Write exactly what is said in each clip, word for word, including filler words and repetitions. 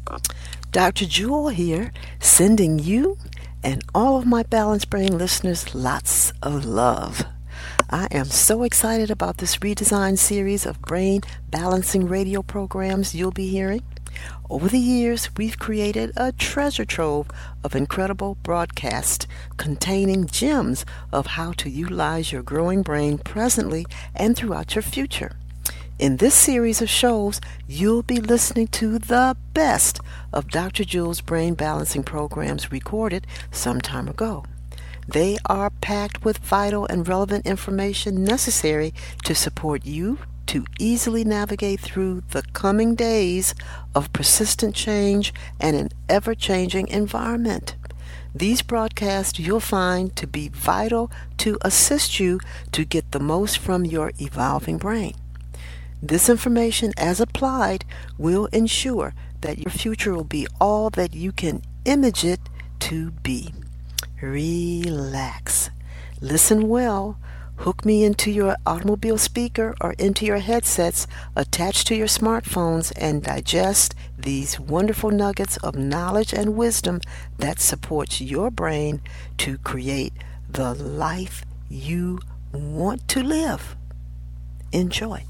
Doctor Jewel here, sending you and all of my Balanced Brain listeners lots of love. I am so excited about this redesigned series of brain balancing radio programs you'll be hearing. Over the years, we've created a treasure trove of incredible broadcasts containing gems of how to utilize your growing brain presently and throughout your future. In this series of shows, you'll be listening to the best of Doctor Jewel's brain balancing programs recorded some time ago. They are packed with vital and relevant information necessary to support you to easily navigate through the coming days of persistent change and an ever-changing environment. These broadcasts you'll find to be vital to assist you to get the most from your evolving brain. This information, as applied, will ensure that your future will be all that you can image it to be. Relax. Listen well. Hook me into your automobile speaker or into your headsets attached to your smartphones and digest these wonderful nuggets of knowledge and wisdom that supports your brain to create the life you want to live. Enjoy.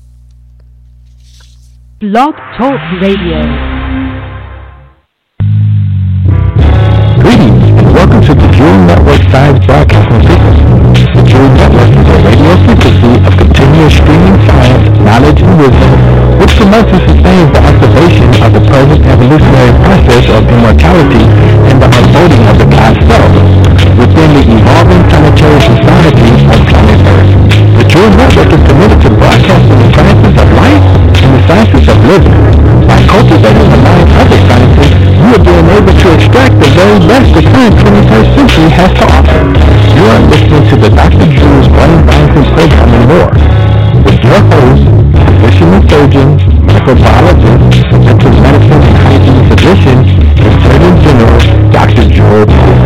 Blog Talk Radio. Greetings and welcome to the Jewel Network Science Broadcasting System. The Jewel Network is a radio frequency of continuous streaming science, knowledge, and wisdom, which promotes and sustains the activation of the present evolutionary process of immortality and the unfolding of the God self within the evolving planetary society of planet Earth. The Jewel Network is committed to broadcasting the sciences of life and the sciences of living. By cultivating the mind of the sciences, you are being able to extract the very best the current twenty-first century has to offer. You are listening to the Doctor Jewel's Brain Balancing Program and more, with your host, physician and surgeon, microbiologist, preventive medicine and hygiene physician, and Surgeon General, Doctor Jewel.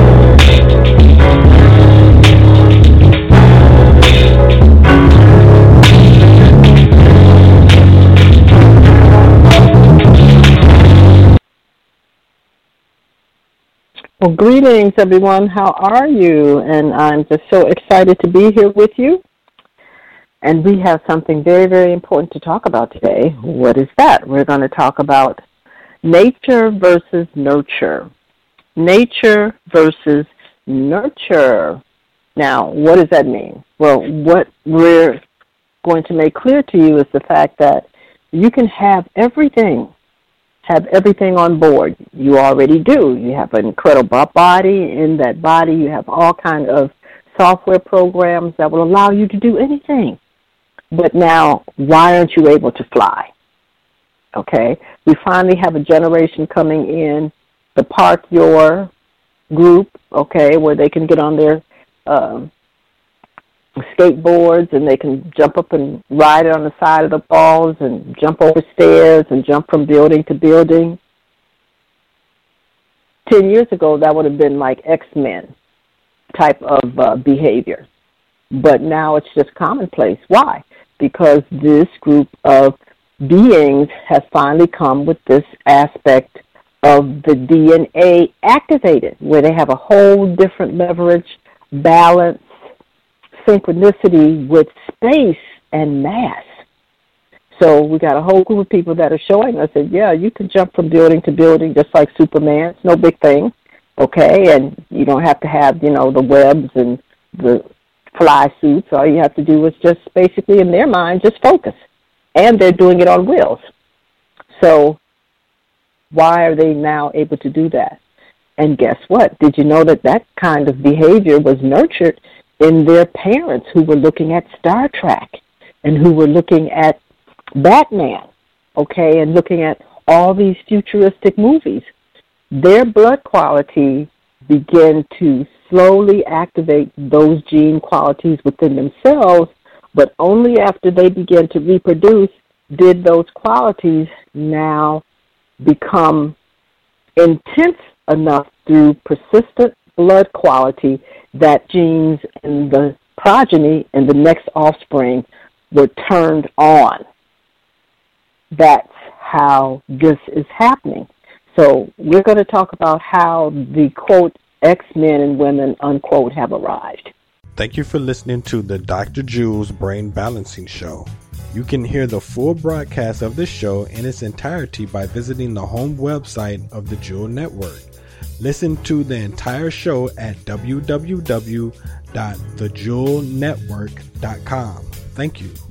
Well, greetings, everyone. How are you? And I'm just so excited to be here with you. And we have something very, very important to talk about today. What is that? We're going to talk about nature versus nurture. Nature versus nurture. Now, what does that mean? Well, what we're going to make clear to you is the fact that you can have everything have everything on board. You already do. You have an incredible body. In that body, you have all kinds of software programs that will allow you to do anything. But now, why aren't you able to fly? Okay? We finally have a generation coming in, the Park Your group, okay, where they can get on their um, skateboards and they can jump up and ride it on the side of the walls and jump over stairs and jump from building to building. Ten years ago, that would have been like X-Men type of uh, behavior. But now it's just commonplace. Why? Because this group of beings has finally come with this aspect of the D N A activated, where they have a whole different leverage, balance, synchronicity with space and mass. So we got a whole group of people that are showing us that, yeah, you can jump from building to building just like Superman. It's no big thing, okay? And you don't have to have, you know, the webs and the fly suits. All you have to do is just basically, in their mind, just focus. And they're doing it on wheels. So why are they now able to do that? And guess what? Did you know that that kind of behavior was nurtured in their parents who were looking at Star Trek and who were looking at Batman, okay, and looking at all these futuristic movies? Their blood quality began to slowly activate those gene qualities within themselves, but only after they began to reproduce did those qualities now become intense enough through persistent blood quality that genes in the progeny and the next offspring were turned on. That's how this is happening. So we're going to talk about how the, quote, X-men and women, unquote, have arrived. Thank you for listening to the Doctor Jewel's Brain Balancing Show. You can hear the full broadcast of this show in its entirety by visiting the home website of the Jewel Network. Listen to the entire show at w w w dot the jewel network dot com. Thank you.